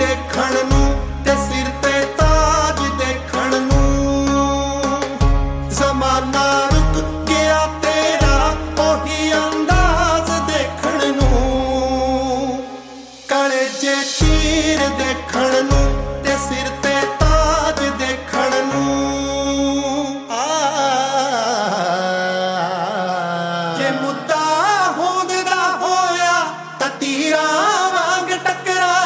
देखण नूं ते सिर ते ताज देखण नूं। ज़माना रुक गया तेरा ओही अंदाज देखण नूं। कलेजे चीर देखण नूं